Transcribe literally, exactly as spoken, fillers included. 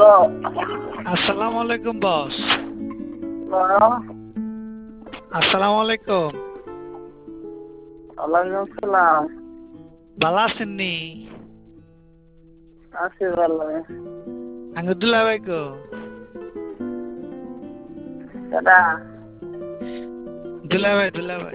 Hello. আসসালামু আলাইকুম বস। Hello. আসসালামু আলাইকুম। ওয়ালাইকুম আসসালাম। ভালো আছেন নি? আছি ভালো। আঙ্গুর দুলাভাই কো? কেডা? দুলাভাই দুলাভাই